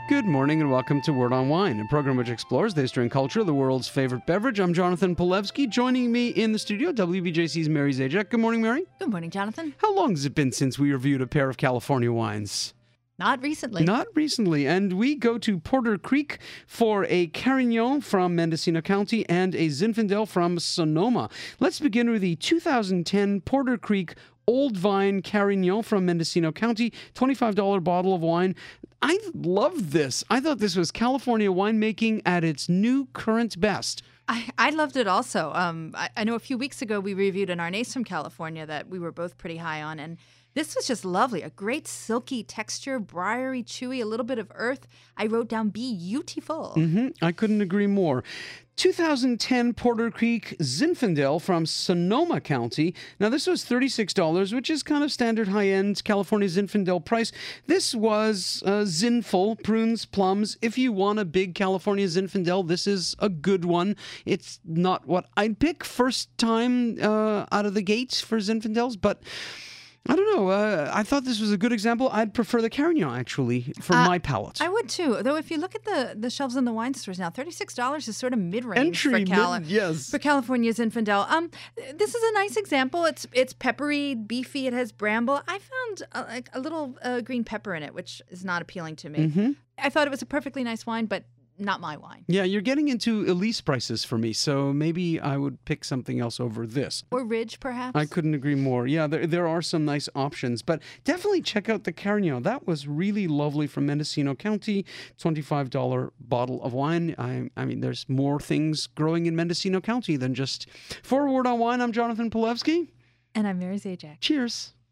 Good morning and welcome to Word on Wine, a program which explores the history and culture of the world's favorite beverage. I'm Jonathan Polewski. Joining me in the studio, WBJC's Mary Zajac. Good morning, Mary. Good morning, Jonathan. How long has it been since we reviewed a pair of California wines? Not recently. Not recently. And we go to Porter Creek for a Carignan from Mendocino County and a Zinfandel from Sonoma. Let's begin with the 2010 Porter Creek Old Vine Carignan from Mendocino County, $25 bottle of wine. I love this. I thought this was California winemaking at its new current best. I loved it also. I know a few weeks ago we reviewed an Arnaise from California that we were both pretty high on, and this was just lovely. A great silky texture, briary, chewy, a little bit of earth. I wrote down beautiful. I couldn't agree more. 2010 Porter Creek Zinfandel from Sonoma County. Now, this was $36, which is kind of standard high-end California Zinfandel price. This was Zinful, prunes, plums. If you want a big California Zinfandel, this is a good one. It's not what I'd pick first time out of the gates for Zinfandels, but I don't know. I thought this was a good example. I'd prefer the Carignan, actually, for my palate. I would, too. Though if you look at the shelves in the wine stores now, $36 is sort of mid-range for California Zinfandel. This is a nice example. It's peppery, beefy. It has bramble. I found a little green pepper in it, which is not appealing to me. I thought it was a perfectly nice wine, but not my wine. Yeah, you're getting into Elise prices for me, so maybe I would pick something else over this. Or Ridge, perhaps? I couldn't agree more. Yeah, there are some nice options, but definitely check out the Carignan. That was really lovely from Mendocino County, $25 bottle of wine. I mean, there's more things growing in Mendocino County than just... For Word on Wine, I'm Jonathan Polewski. And I'm Mary Zajac. Cheers.